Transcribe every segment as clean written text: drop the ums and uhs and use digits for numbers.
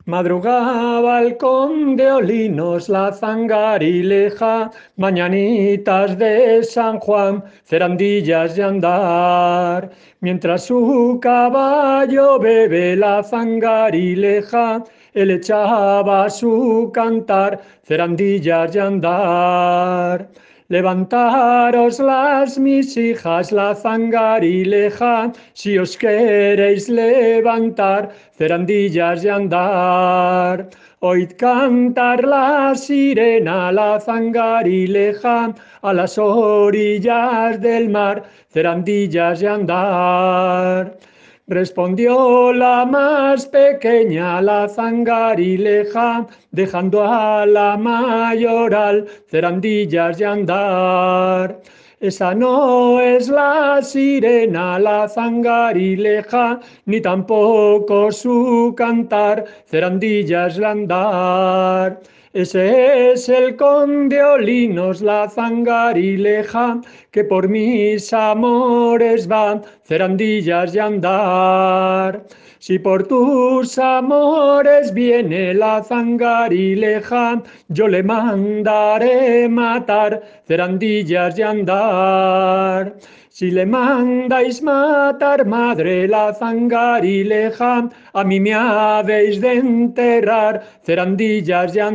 Madrugaba el conde Olinos, la zangarileja, mañanitas de San Juan, cerandillas de andar. Mientras su caballo bebe la zangarileja, él echaba su cantar, cerandillas de andar. Levantaros las mis hijas, la zangarileja, si os queréis levantar, cerandillas de andar. Oíd cantar la sirena, la zangarileja, a las orillas del mar, cerandillas de andar. Respondió la más pequeña, la zangarileja, dejando a la mayoral, cerandillas de andar. Esa no es la sirena, la zangarileja, ni tampoco su cantar, cerandillas de andar. Ese es el conde Olinos, la zangarileja, que por mis amores va, cerandillas de andar. Si por tus amores viene la zangarileja, yo le mandaré matar, cerandillas de andar. Si le mandáis matar, madre, la zangarileja, a mí me habéis de enterrar, cerandillas de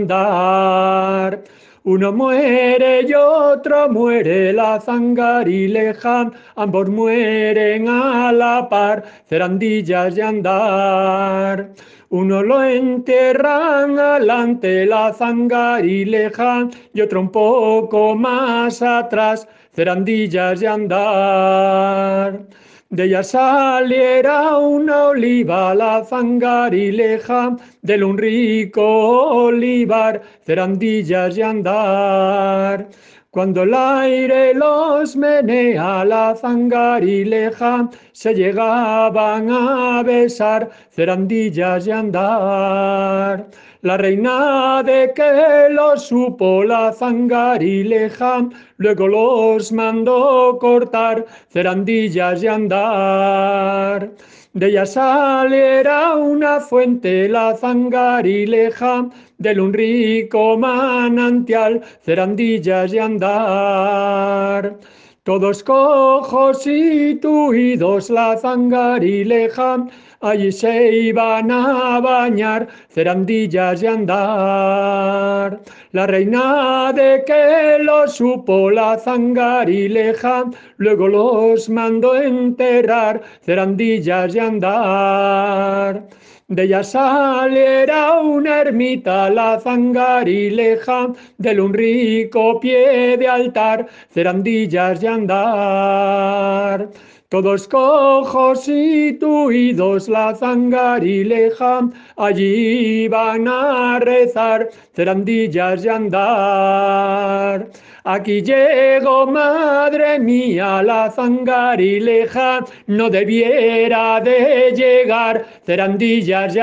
andar. Uno muere y otro muere, la zangarileja, ambos mueren a la par, cerandillas de andar. Uno lo entierran alante, la zangarileja, y otro un poco más atrás, cerandillas de andar. De ella saliera una oliva, la zangarileja, del un rico olivar, cerandillas de andar. Cuando el aire los menea, la zangarileja, se llegaban a besar, cerandillas de andar. La reina de que lo supo, la zangarileja, luego los mandó cortar, cerandillas de andar. De ella saliera una fuente, la zangarileja, del un rico manantial, cerandillas de andar. Todos cojos y tuidos, la zangarileja, allí se iban a bañar, cerandillas de andar. La reina de que lo supo, la zangarileja, luego los mandó enterrar, cerandillas de andar. De ella saliera una ermita, la zangarileja, del un rico pie de altar, cerandillas de andar. Todos cojos y tuidos, la zangarileja, allí iban a rezar, cerandillas de andar. Aquí llego, madre mía, la zangarileja, no debiera de llegar, cerandillas de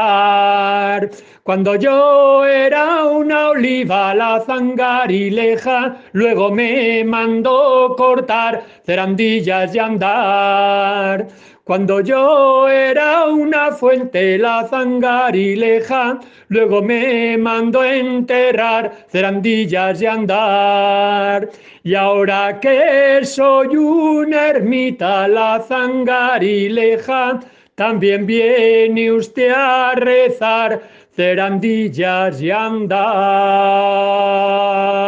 andar. Cuando yo era una oliva, la zangarileja, luego me mandó cortar, cerandillas de andar. Cuando yo era una fuente, la zangarileja, luego me mandó enterrar, cerandillas de andar. Y ahora que soy una ermita, la zangarileja, también viene usted a rezar, cerandillas de andar.